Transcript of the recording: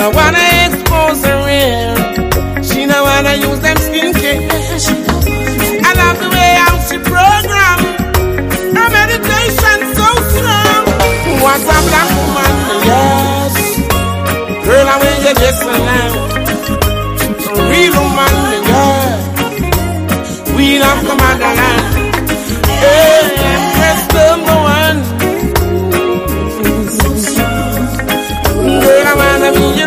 don't wanna expose her real. She don't wanna use them skincare. I love the way how she program. Her meditation so strong. What a black woman, yes. Girl, I will you just allow.